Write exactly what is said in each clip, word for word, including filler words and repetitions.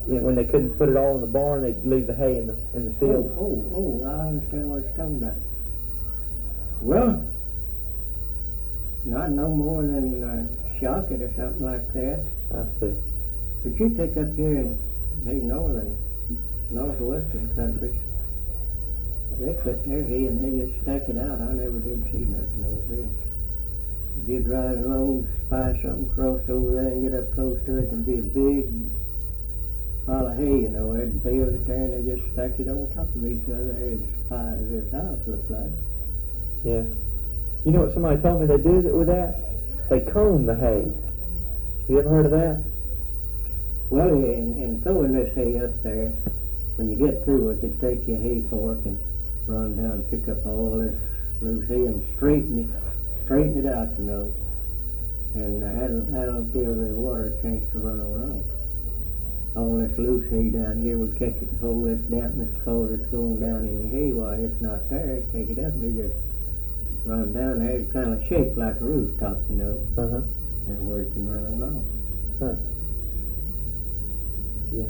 you know, when they couldn't put it all in the barn, they'd leave the hay in the in the field. Oh, oh, oh, I understand what you're talking about. Well, not no more than uh, shock it or something like that. I see. But you take up here in these northern, northwestern countries, they cut their hay and they just stack it out. I never did see nothing over there. If you drive along, spy something, cross over there and get up close to it, it'd be a big pile of hay, you know, they'd bale it there and they just stacked it on top of each other as high as this house looked like. Yeah. You know what somebody told me they do that with that? They comb the hay. You ever heard of that? Well, in, in throwing this hay up there, when you get through with it, take your hay fork and run down and pick up all this loose hay and straighten it, straighten it out, you know. And uh, that'll, that'll give the water a chance to run on off. All this loose hay down here would catch it, hold this dampness cold that's going down in your hay while it's not there. Take it up and you just run down there. It's kind of shaped like a rooftop, you know, Uh-huh. and where it can run on off. Huh. Yeah.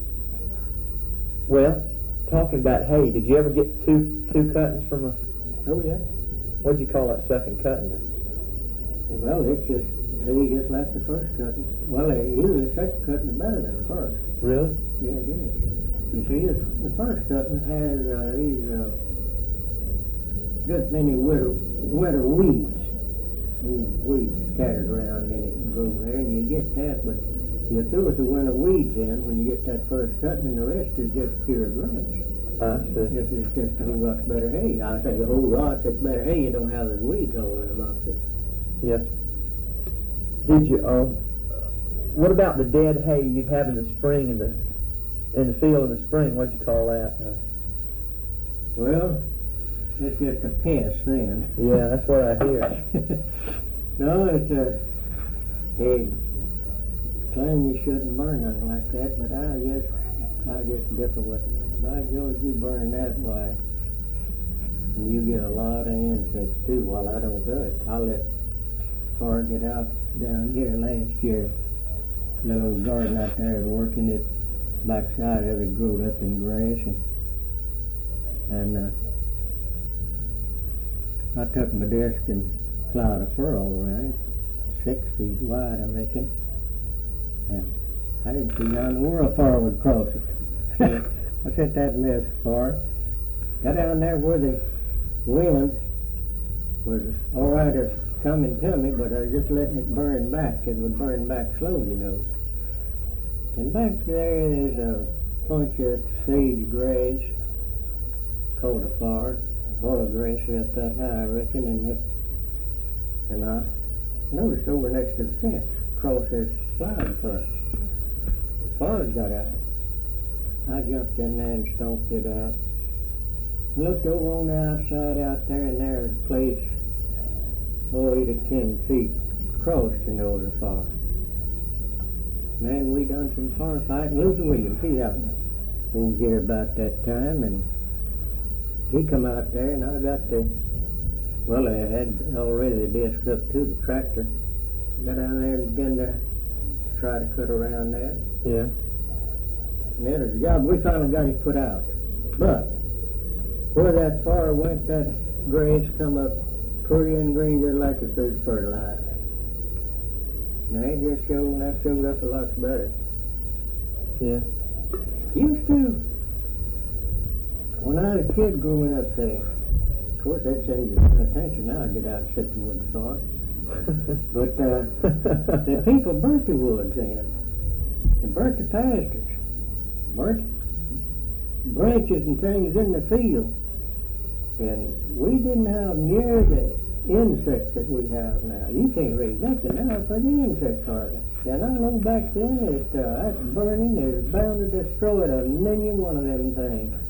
Well, talking about hay, did you ever get two two cuttings from a, Oh, yeah. what'd you call that second cutting then? Well, it's just hay just like the first cutting. Well, uh, usually the second cutting is better than the first. Really? Yeah, it is. You see, this, the first cutting has uh, these uh, good many winter, winter weeds. Ooh, weeds scattered around in it and grow there, and you get that, but you throw the winter weeds in when you get that first cutting, and the rest is just pure grass. I see. This is just a whole lot better hay. I say a whole lot, it's better hay. You don't have those weeds all in amongst it. Yes. Did you, um, what about the dead hay you'd have in the spring, in the in the field in the spring? What'd you call that? Uh, Well, it's just a pest then. yeah, that's what I hear. No, it's a, they claim you shouldn't burn nothing like that, but I just, I just differ with them. By George, you burn that, why, and you get a lot of insects too. Well, I don't do it. I let Far get out down here last year. Little garden out there working it, backside of it growed up in grass, and, and uh, I took my desk and plowed a furrow around it, six feet wide, I reckon, and I didn't see how in the world far would cross it. I sent that mess far, got down there where the wind was all right as coming to me, but I was just letting it burn back. It would burn back slow, you know. And back there is a bunch of sage grass called a far. Oil grass is up that high, I reckon, and it, and I noticed over next to the fence, across this slide far, the far got out. I jumped in there and stomped it out. Looked over on the outside out there, and there's a place, oh, eight or ten feet across, you know, the far. Man, we done some far fighting. Luther Williams, he happened over here about that time, and he come out there, and I got the, well, I had already the disc up to the tractor. Got down there and began to try to cut around that. Yeah. And then as a job, we finally got it put out. But where that far went, that grass come up pretty and green just like if it was fertilizer. Now it just showed, that showed up a lot better. Yeah. Used to, when I was a kid growing up there, of course that'd send you attention now, I'd get out and sit in the farm. But uh, the people burnt the woods then. They burnt the pastures. Burnt branches and things in the field. And we didn't have near the insects that we have now. You can't raise nothing now for the insect harvest. And I know back then that uh, that burning is bound to destroy a million one of them things.